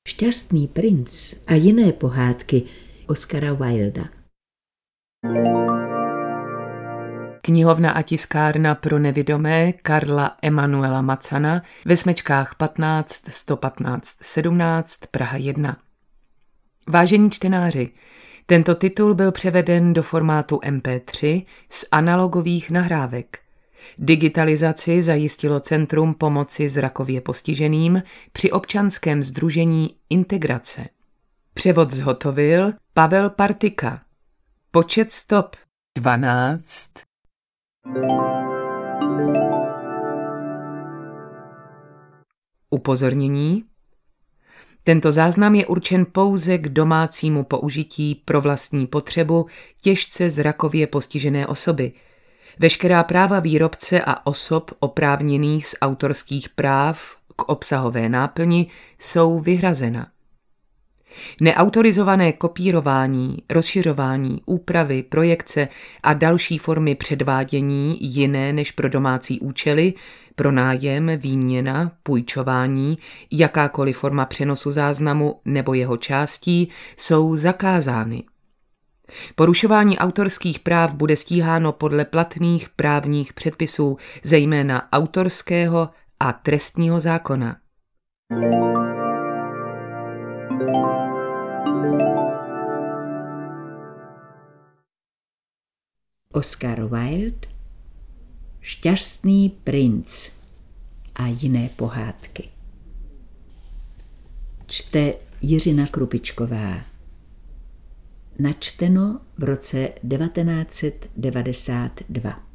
Šťastný princ a jiné pohádky Oscara Wilda. Knihovna a tiskárna pro nevidomé Karla Emanuela Macana ve Smečkách 15 115 17 Praha 1. Vážení čtenáři, tento titul byl převeden do formátu MP3 z analogových nahrávek. Digitalizaci zajistilo Centrum pomoci zrakově postiženým při občanském sdružení Integrace. Převod zhotovil Pavel Partika. Počet stop 12. Upozornění. Tento záznam je určen pouze k domácímu použití pro vlastní potřebu těžce zrakově postižené osoby. Veškerá práva výrobce a osob oprávněných z autorských práv k obsahové náplni jsou vyhrazena. Neautorizované kopírování, rozšiřování, úpravy, projekce a další formy předvádění jiné než pro domácí účely, pronájem, výměna, půjčování, jakákoliv forma přenosu záznamu nebo jeho částí jsou zakázány. Porušování autorských práv bude stíháno podle platných právních předpisů, zejména autorského a trestního zákona. Oscar Wilde, Šťastný princ a jiné pohádky. Čte Jiřina Krupičková. Načteno v roce 1992.